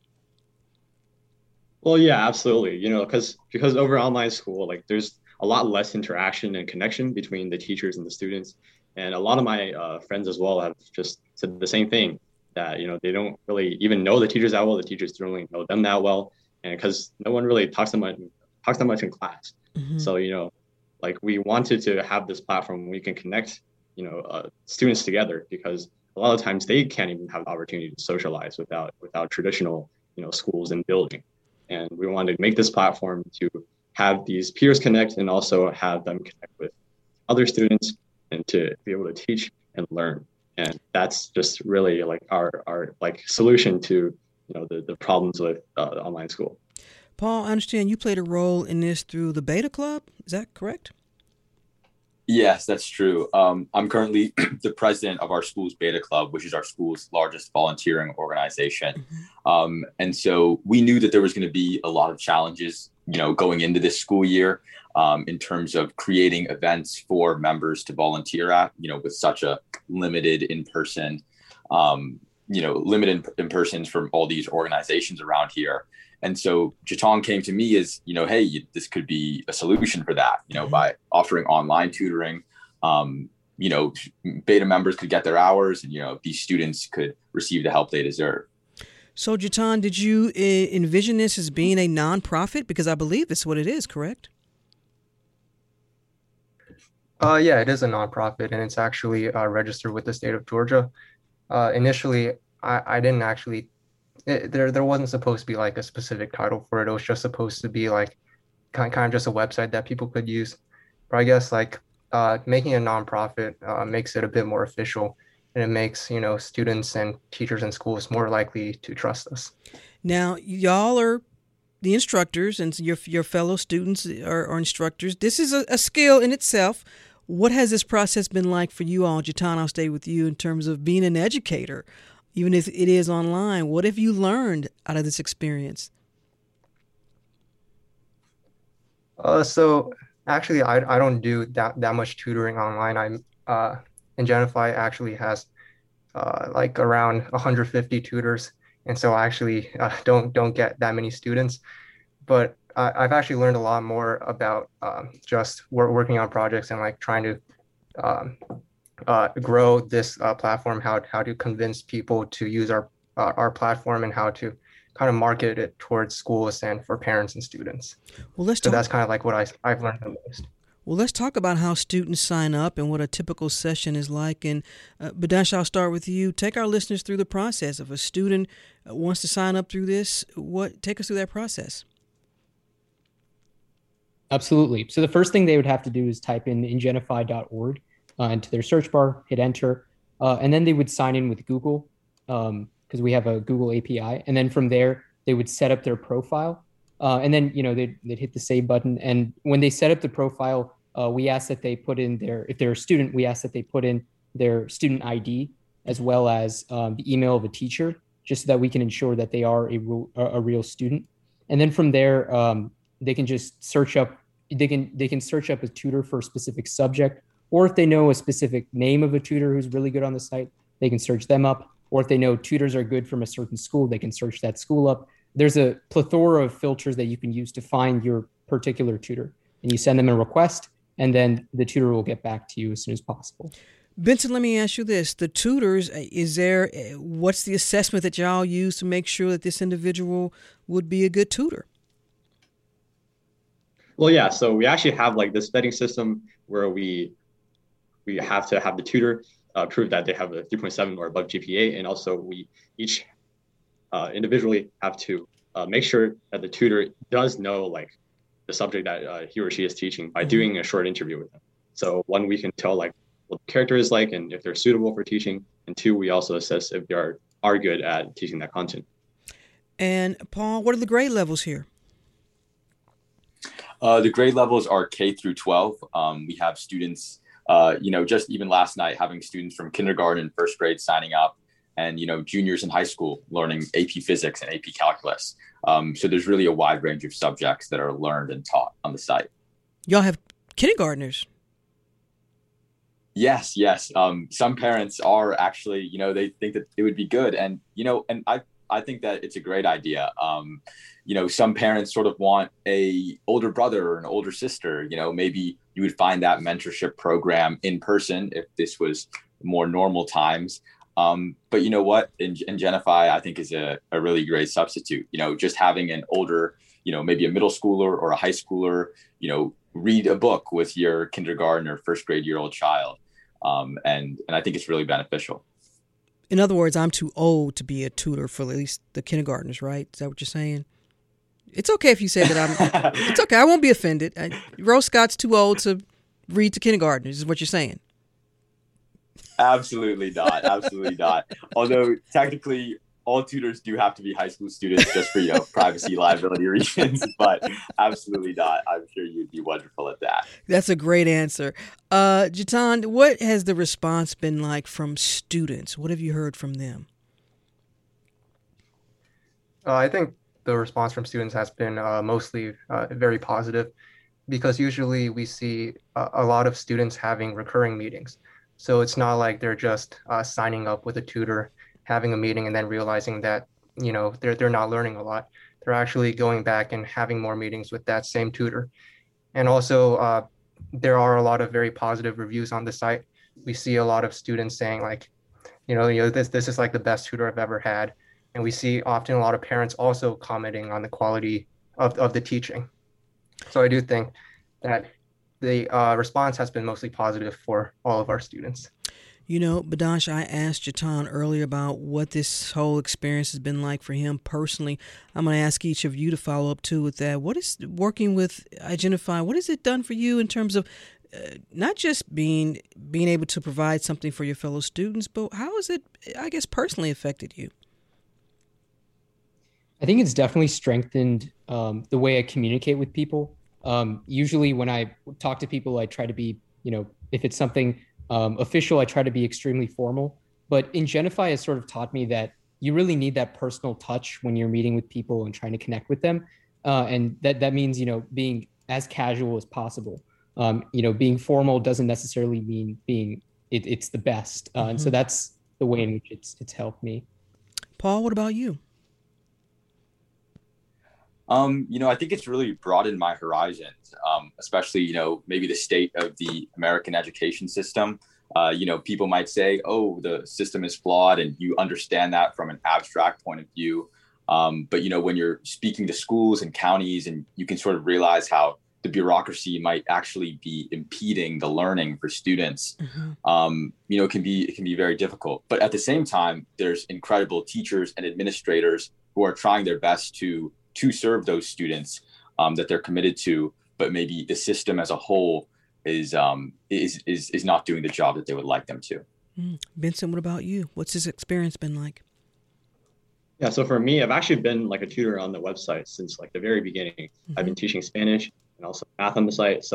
S16: Well, yeah, absolutely. You know, because because over online school, like there's a lot less interaction and connection between the teachers and the students. And a lot of my uh, friends as well have just said the same thing, that, you know, they don't really even know the teachers that well. The teachers don't really know them that well. And because no one really talks that much, talks that much in class. Mm-hmm. So, you know, like we wanted to have this platform where we can connect, you know, uh, students together, because a lot of times they can't even have the opportunity to socialize without without traditional, you know, schools and building. And we wanted to make this platform to have these peers connect and also have them connect with other students and to be able to teach and learn. And that's just really like our, our like solution to, you know, the, the problems with uh, online school.
S4: Paul, I understand you played a role in this through the Beta Club. Is that correct?
S15: Yes, that's true. Um, I'm currently the president of our school's Beta Club, which is our school's largest volunteering organization. Mm-hmm. Um, and so we knew that there was going to be a lot of challenges, you know, going into this school year um, in terms of creating events for members to volunteer at, you know, with such a limited in-person, um, you know, limited in-persons from all these organizations around here. And so Jitong came to me as, you know, hey, you, this could be a solution for that, you know, mm-hmm. by offering online tutoring. Um, you know, Beta members could get their hours and, you know, these students could receive the help they deserve.
S4: So, Jitong, did you uh, envision this as being a nonprofit? Because I believe that's what it is, correct?
S13: Uh, yeah, it is a nonprofit, and it's actually uh, registered with the state of Georgia. Uh, initially, I, I didn't actually... It, there there wasn't supposed to be like a specific title for it. It was just supposed to be like kind, kind of just a website that people could use. But I guess like uh, making a nonprofit uh, makes it a bit more official, and it makes, you know, students and teachers in schools more likely to trust us.
S4: Now, y'all are the instructors, and your your fellow students are, are instructors. This is a, a skill in itself. What has this process been like for you all? Jitong, I'll stay with you in terms of being an educator. Even if it is online, what have you learned out of this experience?
S13: Uh, so actually, I I don't do that, that much tutoring online. I'm uh, Ingenify actually has uh, like around one hundred fifty tutors, and so I actually uh, don't don't get that many students. But I, I've actually learned a lot more about um, just work, working on projects and like trying to um, Uh, grow this uh, platform, how how to convince people to use our uh, our platform, and how to kind of market it towards schools and for parents and students.
S4: Well, let's
S13: so
S4: talk-
S13: that's kind of like what I, I've learned the most.
S4: Well, let's talk about how students sign up and what a typical session is like. And uh, Badansh, I'll start with you. Take our listeners through the process. If a student wants to sign up through this, what take us through that process.
S14: Absolutely. So the first thing they would have to do is type in ingenify dot org. Uh, into their search bar, hit enter, uh, and then they would sign in with Google because um, we have a Google A P I. And then from there, they would set up their profile. Uh, and then, you know, they'd, they'd hit the save button. And when they set up the profile, uh, we ask that they put in their, if they're a student, we ask that they put in their student I D as well as um, the email of a teacher, just so that we can ensure that they are a real, a real student. And then from there, um, they can just search up, they can they can search up a tutor for a specific subject, or if they know a specific name of a tutor who's really good on the site, they can search them up. Or if they know tutors are good from a certain school, they can search that school up. There's a plethora of filters that you can use to find your particular tutor. And you send them a request, and then the tutor will get back to you as soon as possible.
S4: Benson, let me ask you this. The tutors, is there, what's the assessment that y'all use to make sure that this individual would be a good tutor?
S16: Well, yeah, so we actually have like this vetting system where we we have to have the tutor uh, prove that they have a three point seven or above G P A. And also we each uh, individually have to uh, make sure that the tutor does know like the subject that uh, he or she is teaching by doing a short interview with them. So one, we can tell like what the character is like and if they're suitable for teaching. And two, we also assess if they are, are good at teaching that content.
S4: And Paul, what are the grade levels here?
S15: Uh, the grade levels are K through twelve. Um, we have students, uh, you know, just even last night having students from kindergarten and first grade signing up, and, you know, juniors in high school learning A P physics and A P calculus. Um, so there's really a wide range of subjects that are learned and taught on the site.
S4: Y'all have kindergartners.
S15: Yes, yes. Um, some parents are actually, you know, they think that it would be good. And, you know, and I, I think that it's a great idea. Um, you know, some parents sort of want a older brother or an older sister. You know, maybe you would find that mentorship program in person if this was more normal times. Um, but you know what, in, Ingenify, I think is a, a really great substitute. You know, just having an older, you know, maybe a middle schooler or a high schooler, you know, read a book with your kindergarten or first grade year old child. Um, and, and I think it's really beneficial.
S4: In other words, I'm too old to be a tutor for at least the kindergartners, right? Is that what you're saying? It's okay if you say that I'm, it's okay. I won't be offended. I, Rose Scott's too old to read to kindergartners is what you're saying.
S15: Absolutely not. Absolutely not. Although technically all tutors do have to be high school students just for, you know, privacy liability reasons, but absolutely not. I'm sure you'd be wonderful at that.
S4: That's a great answer. Uh, Jatan, what has the response been like from students? What have you heard from them?
S13: Uh, I think the response from students has been uh, mostly uh, very positive, because usually we see a, a lot of students having recurring meetings. So it's not like they're just uh, signing up with a tutor, having a meeting, and then realizing that, you know, they're they're not learning a lot. They're actually going back and having more meetings with that same tutor. And also, uh, there are a lot of very positive reviews on the site. We see a lot of students saying like, you know, you know, this this is like the best tutor I've ever had. And we see often a lot of parents also commenting on the quality of, of the teaching. So I do think that the uh, response has been mostly positive for all of our students.
S4: You know, Badash, I asked Jatan earlier about what this whole experience has been like for him personally. I'm going to ask each of you to follow up too with that. What is working with Ingenify? What has it done for you in terms of uh, not just being being able to provide something for your fellow students, but how has it, I guess, personally affected you?
S14: I think it's definitely strengthened um, the way I communicate with people. Um, usually when I talk to people, I try to be, you know, if it's something um, official, I try to be extremely formal. But Ingenify has sort of taught me that you really need that personal touch when you're meeting with people and trying to connect with them. Uh, and that, that means, you know, being as casual as possible. Um, you know, being formal doesn't necessarily mean being, it, it's the best. Uh, mm-hmm. And so that's the way in which it's it's helped me.
S4: Paul, what about you?
S15: Um, you know, I think it's really broadened my horizons, um, especially, you know, maybe the state of the American education system. Uh, you know, people might say, oh, the system is flawed, and you understand that from an abstract point of view. Um, but, you know, when you're speaking to schools and counties, and you can sort of realize how the bureaucracy might actually be impeding the learning for students, mm-hmm. um, you know, it can be it can be very difficult. But at the same time, there's incredible teachers and administrators who are trying their best to to serve those students um, that they're committed to, but maybe the system as a whole is um, is is is not doing the job that they would like them to.
S4: Mm. Benson, what about you? What's this experience been like?
S16: Yeah, so for me, I've actually been like a tutor on the website since like the very beginning. Mm-hmm. I've been teaching Spanish and also math on the site. So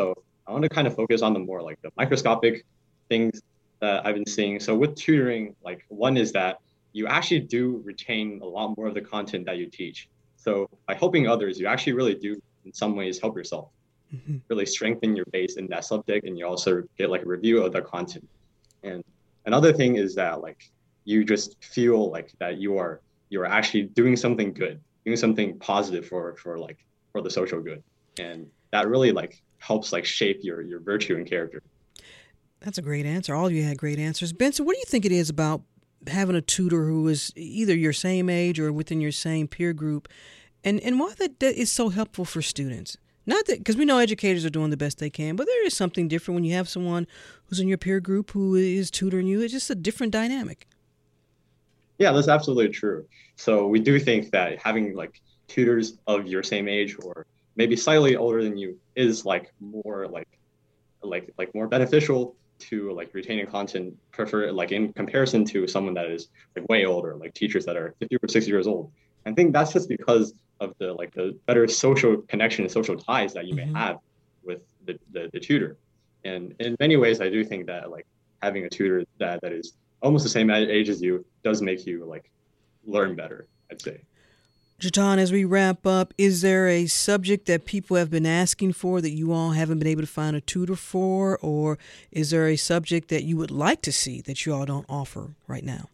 S16: I want to kind of focus on the more like the microscopic things that I've been seeing. So with tutoring, like one is that you actually do retain a lot more of the content that you teach. So by helping others, you actually really do in some ways help yourself, mm-hmm. really strengthen your base in that subject. And you also get like a review of the content. And another thing is that like you just feel like that you are you are actually doing something good, doing something positive for for like for the social good. And that really like helps like shape your your virtue and character.
S4: That's a great answer. All of you had great answers. Benson, what do you think it is about having a tutor who is either your same age or within your same peer group, and, and why that, that is so helpful for students? Not that, because we know educators are doing the best they can, but there is something different when you have someone who's in your peer group who is tutoring you. It's just a different dynamic.
S16: Yeah, that's absolutely true. So we do think that having like tutors of your same age or maybe slightly older than you is like more like like like more beneficial to like retaining content, prefer like in comparison to someone that is like way older, like teachers that are fifty or sixty years old. I think that's just because of the like the better social connection and social ties that you mm-hmm. may have with the, the the tutor. And in many ways, I do think that like having a tutor that that is almost the same age as you does make you like learn better, I'd say.
S4: Jatan, as we wrap up, is there a subject that people have been asking for that you all haven't been able to find a tutor for, or is there a subject that you would like to see that you all don't offer right now?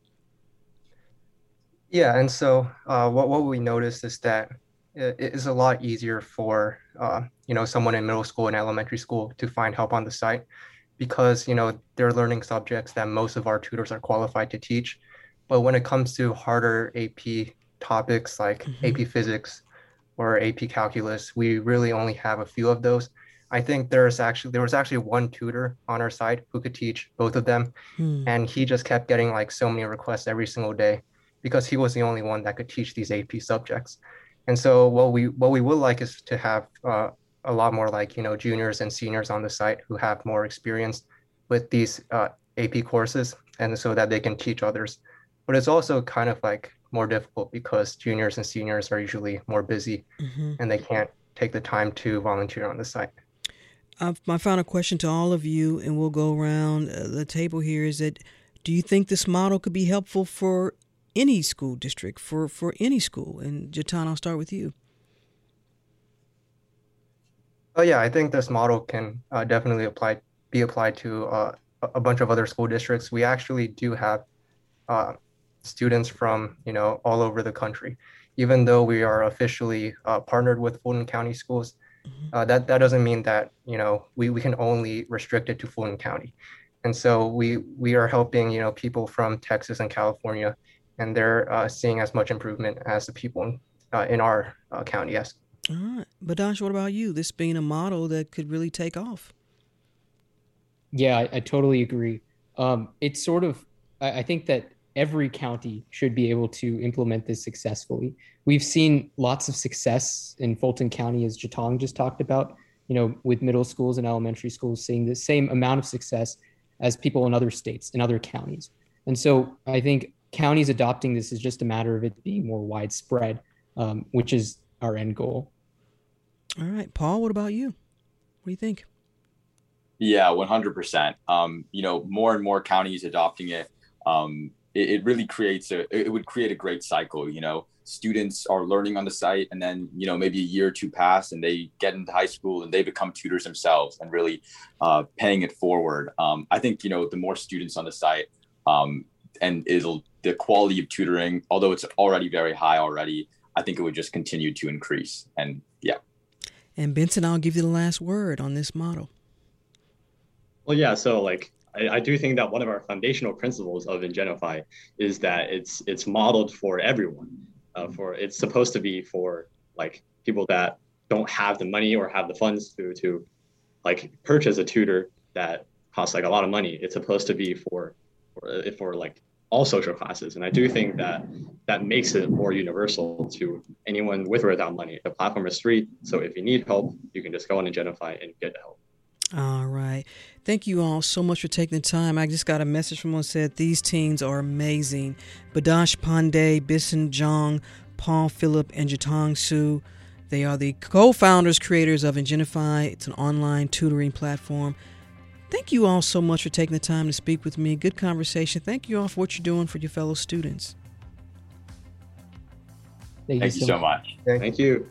S13: Yeah, and so uh, what what we noticed is that it is a lot easier for uh, you know someone in middle school and elementary school to find help on the site, because you know they're learning subjects that most of our tutors are qualified to teach. But when it comes to harder A P topics like mm-hmm. A P Physics or A P Calculus, we really only have a few of those. I think there's actually there was actually one tutor on our site who could teach both of them, hmm. and he just kept getting like so many requests every single day because he was the only one that could teach these A P subjects. And so what we what we would like is to have uh, a lot more like you know juniors and seniors on the site who have more experience with these uh, A P courses, and so that they can teach others. But it's also kind of like more difficult because juniors and seniors are usually more busy mm-hmm. and they can't take the time to volunteer on the site.
S4: Uh, my final question to all of you, and we'll go around uh, the table here, is that do you think this model could be helpful for any school district, for, for any school? And Jatan, I'll start with you.
S13: Oh yeah, I think this model can uh, definitely apply, be applied to uh, a bunch of other school districts. We actually do have uh, students from, you know, all over the country. Even though we are officially uh, partnered with Fulton County Schools, mm-hmm. uh, that, that doesn't mean that, you know, we, we can only restrict it to Fulton County. And so we, we are helping, you know, people from Texas and California, and they're uh, seeing as much improvement as the people in, uh, in our uh, county, yes.
S4: All right. Badash, what about you? This being a model that could really take off.
S14: Yeah, I, I totally agree. Um, it's sort of, I, I think that every county should be able to implement this successfully. We've seen lots of success in Fulton County, as Jatong just talked about, you know, with middle schools and elementary schools seeing the same amount of success as people in other states, in other counties. And so I think counties adopting this is just a matter of it being more widespread, um, which is our end goal.
S4: All right, Paul, what about you? What do you think?
S15: Yeah, one hundred percent. Um, you know, more and more counties adopting it, um, it, it really creates a, it would create a great cycle. You know, students are learning on the site, and then, you know, maybe a year or two pass and they get into high school and they become tutors themselves and really uh, paying it forward. Um, I think, you know, the more students on the site um, and it'll, the quality of tutoring, although it's already very high already, I think it would just continue to increase. And yeah.
S4: And Benson, I'll give you the last word on this model.
S16: Well, yeah, so like, I, I do think that one of our foundational principles of Ingenify is that it's it's modeled for everyone. Uh, for it's supposed to be for like people that don't have the money or have the funds to to like purchase a tutor that costs like a lot of money. It's supposed to be for for, for like all social classes. And I do think that that makes it more universal to anyone with or without money. The platform is free, so if you need help, you can just go on Ingenify and get help.
S4: All right. Thank you all so much for taking the time. I just got a message from one who said these teens are amazing. Badash Pandey, Benson Jong, Paul Phillip, and Jatong Su. They are the co-founders, creators of Ingenify. It's an online tutoring platform. Thank you all so much for taking the time to speak with me. Good conversation. Thank you all for what you're doing for your fellow students.
S15: Thank, Thank you so much. much.
S16: Thank you.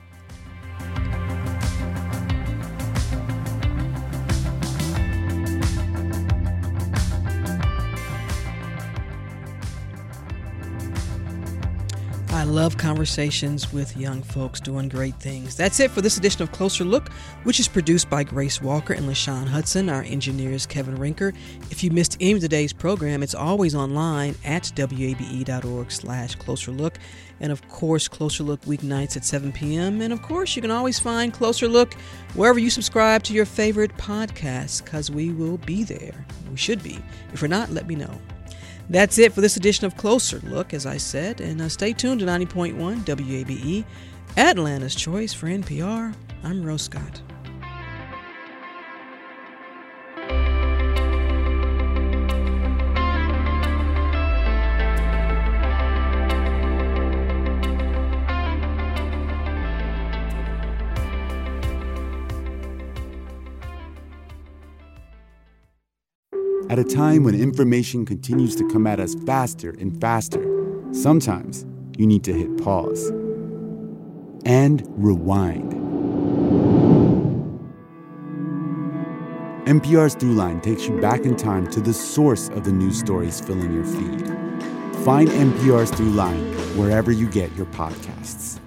S4: I love conversations with young folks doing great things. That's it for this edition of Closer Look, which is produced by Grace Walker and LaShawn Hudson. Our engineer is Kevin Rinker. If you missed any of today's program, it's always online at W A B E dot org slash Closer Look. And of course, Closer Look weeknights at seven p.m. And of course, you can always find Closer Look wherever you subscribe to your favorite podcasts, because we will be there. We should be. If we're not, let me know. That's it for this edition of Closer Look, as I said, and uh, stay tuned to ninety point one W A B E, Atlanta's Choice for N P R. I'm Rose Scott.
S17: At a time when information continues to come at us faster and faster, sometimes you need to hit pause and rewind. N P R's Throughline takes you back in time to the source of the news stories filling your feed. Find N P R's Throughline wherever you get your podcasts.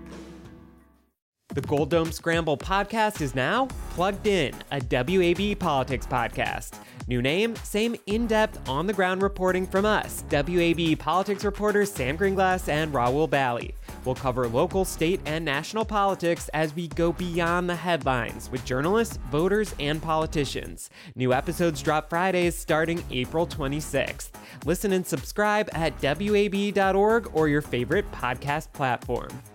S18: The Gold Dome Scramble podcast is now Plugged In, a W A B politics podcast. New name, same in-depth, on-the-ground reporting from us, W A B politics reporters Sam Greenglass and Raul Bally. We'll cover local, state, and national politics as we go beyond the headlines with journalists, voters, and politicians. New episodes drop Fridays starting April twenty-sixth. Listen and subscribe at W A B dot org or your favorite podcast platform.